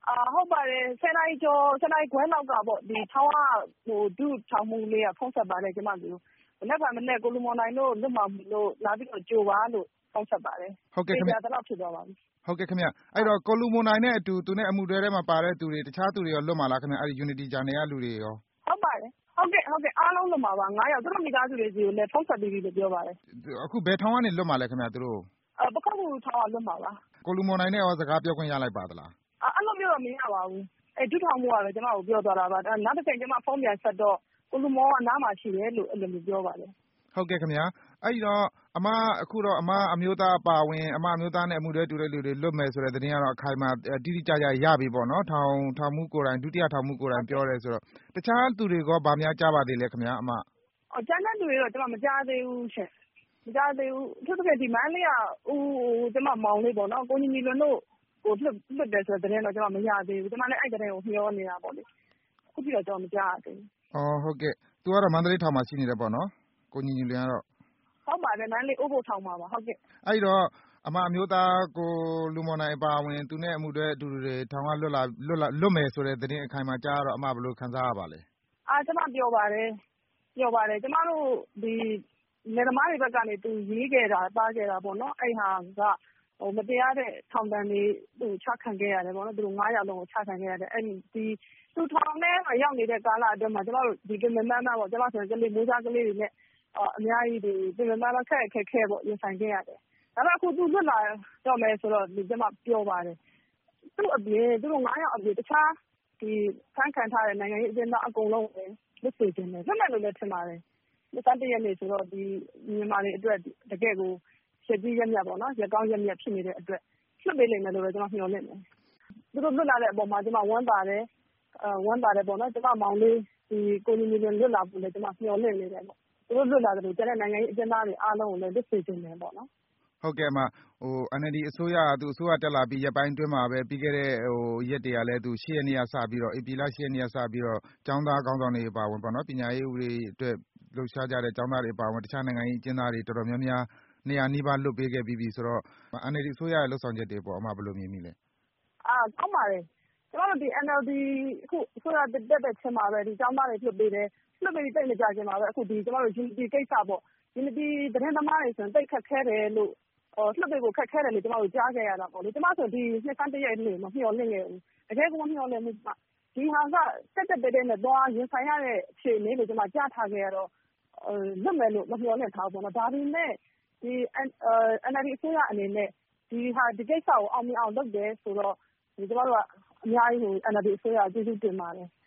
ဟုတ်ပါတယ်10 နာရီကျော်10 နာရီခွဲလောက်ကပေါ့ဒီထောင်ကဒုထောင်မှုလေးကဖုန်းဆက်ပါတယ်ကျမတို့မနေ့ကမနေ့ကိုလူမော်နိုင်တို့လွတ်မှာလို့လာပြီးတော့ကြိုပါလို့ဖုန်းဆက်ပါတယ်ဟုတ်ကဲ့ခင်ဗျာတော့ဖြစ်သွားပါပြီဟုတ်ကဲ့ခင်ဗျအဲ့တော့ကိုလူမော်နိုင်နဲ့အတူသူနဲ့အမှုတွဲထဲမှာပါတဲ့သူတွေတခြားသူတွေရောလွတ်မှာလားခင်ဗျအဲ့ဒီ Unity Journey ကလူတွေရောဟုတ်ပါတယ်ဟုတ်ကဲ့အားလုံးလွတ်မှာပါ9ယောက်သူတို့မိသားစုတွေစီကိုလည်းဖုန်းဆက်ပြီးလို့ပြောပါတယ်အခုဘယ်ထောင်ကနေလွတ်မှာလဲခင်ဗျသူတို့ပခုတ်ကူထောင်ကလွတ်မှာပါကိုလူမော်နိုင်နဲ့ရောစကားပြောခွင့်ရလိုက်ပါသလားအဲ့လိုမျိုးတော့မရပါဘူးဒုထောင်မှုကတော့ကျမကိုပြောသွားတာပါနောက်တစ်ချိန်ကျမဖုန်းပြန်ဆက်တော့ကိုလူမော်ကနားမှာရှိတယ်လို့အဲ့လိုမျိုးပြောပါတယ်ဟုတ်ကဲ့ခင်ဗျာအဲ့တော့အခုတော့အမျိုးသားအပါဝင်အမျိုးသားနဲ့အမှုတွဲတူတဲ့လူတွေလွတ်မယ်ဆိုတဲ့သတင်းကတော့အခိုင်အမာတိတိကျကျရပြီပေါ့နော်ထောင်မှုကိုယ်တိုင်ဒုတိယထောင်မှုကိုယ်တိုင်ပြောတယ်ဆိုတော့တခြားသူတွေကဗာများကြားပါသေးလဲခင်ဗျာကြားတဲ့သူတွေတော့ကျမမကြားသေးဘူးရှင်မကြားသေးဘူးသူတို့ကဒီမန်းလေးကကျမမောင်လေးပေါ့နော်ကိုညီလွန်တို့ကိုလွတ်တယ်ဆိုတဲ့သတင်းတော့ကျမမရသေးဘူးကျမလည်းအဲ့သတင်းကိုမျှောနေတာပေါ့လေအခုပြတော့ကျမမကြားသေးဘူးဟုတ်ကဲ့သူကတော့မန္တလေးထောင်မှာရှိနေတယ်ပေါ့နော်ကိုညီလွန်ကတော့ဟုတ်ပါတယ်မန်းလေးအိုးဖို့ထောင်မှာပါဟုတ်ကဲ့အဲ့တော့အမျိုးသားကိုလူမော်နိုင်အပါဝင်သူနဲ့အမှုတွဲအတူတူတွေထောင်ကလွတ်မယ်ဆိုတဲ့သတင်းအခိုင်အမာကြားတော့ဘယ်လိုခံစားရပါလဲကျမပြောပါတယ်ကျမတို့ဒီနေသမားတွေဘက်ကနေသူရေးခဲ့တာပါခဲ့တာပေါ့နော်အဲ့ဟာကမတရားတဲ့ထောင်ဒဏ်တွေသူချခံခဲ့ရတယ်ပေါ့နော်သူတို့9ယောက်လုံးကိုချခံခဲ့ရတယ်အဲ့ဒီသူထောင်ထဲမှာရောက်နေတဲ့ကာလအတွင်းမှာကျမတို့ဒီကမ္ဘာမှာပေါ့ကျမဆိုရင်ကလေးမိုးစားကလေးတွေနဲ့အများကြီးဒီကမ္ဘာမှာခက်ခဲပေါ့ရင်ဆိုင်ခဲ့ရတယ်ဒါပေမဲ့အခုသူလွတ်လာတော့မယ်ဆိုတော့ကျမပြောပါတယ်သူ့အပြင်သူတို့9ယောက်အပြင်တခြားဒီဖန်ခံထားတဲ့နိုင်ငံရေးအကျဉ်းသားအကုန်လုံးပဲလွတ်စေခြင်းပဲလွတ်မယ်လို့လည်းထင်ပါတယ်21ရက်နေ့ဆိုတော့ဒီမြန်မာတွေအတွက်တကယ်ကိုရက်ကြီးရက်မြတ်ပေါ့နော်ရက်ကောင်းရက်မြတ်ဖြစ်နေတဲ့အတွက်လွတ်ပေးလိမ့်မယ်လို့ကျွန်တော်မျှော်လင့်တယ်သူတို့လွတ်လာတဲ့အပေါ်မှာကျွန်မဝမ်းသာတယ်ပေါ့နော်ကျွန်မမောင်လေးဒီကိုညီညီလွတ်လာဖို့လည်းကျွန်မမျှော်လင့်နေတယ်ပေါ့သူတို့လွတ်လာတယ်လို့ကျန်တဲ့နိုင်ငံရေးအကျဉ်းသားတွေအားလုံးကိုလည်းလွတ်စေခြင်းပဲပေါ့နော်ဟုတ်ကဲ့NLD အစိုးရကသူအစိုးရတက်လာပြီးရက်ပိုင်းအတွင်းမှာပဲပြီးခဲ့တဲ့ရက်တွေကလည်းသူ8ရက်နေ့ကစပြီးတော့ဧပြီလ8ရက်နေ့ကစပြီးတော့ကျောင်းသားခေါင်းဆောင်တွေပါဝင်ပေါ့နော်ပညာရေးဥပဒေအတွက်လှုပ်ရှားကြတဲ့ကျောင်းသားတွေပါဝင်တခြားနိုင်ငံရေးအကျဉ်းသားတွေတော်တော်များများ200နီးပါးလွတ်ပေးခဲ့ပြီးပြီဆိုတော့ NLD အစိုးရရဲ့လှုပ်ဆောင်ချက်တွေပေါ်ဘယ်လိုမြင်မိလဲကောင်းပါတယ်ကျွန်တော်တို့ဒီ NLD အခုအစိုးရတက်တဲ့ချင်းမှာပဲဒီကျောင်းသားတွေလွတ်ပေးတယ်လွတ်ပေးပြီးတိတ်မကြခင်မှာပဲအခုဒီကျွန်တော်တို့ Unity ကိစ္စပေါ့ Unity သတင်းသမားတွေဆိုရင်တိတ်ခက်ခဲတယ်လို့လွတ်ပေးဖို့ခက်ခဲတယ်လို့ကျွန်တော်တို့ကြားခဲ့ရတာပေါ့လေကျွန်မဆိုဒီ21ရက်နေ့မမျှော်လင့်ခဲ့ဘူးတကယ်ကိုမမျှော်လင့်ဘူးဒီဟာကတက်တဲ့နဲ့သွားရင်ဆိုင်ရတဲ့အခြေအနေလို့ကျွန်မကြားထားခဲ့ရတော့လွတ်မယ်လို့မမျှော်လင့်ထားဘူးပေါ့နော်ဒါပေမဲ့ဒီ NLD အစိုးရအနေနဲ့ဒီကိစ္စကိုအောင်မြင်အောင်လုပ်တယ်ဆိုတော့ကျွန်တော်တို့ကအများကြီးNLD အစိုးရကျေးဇူးတင်ပါတယ်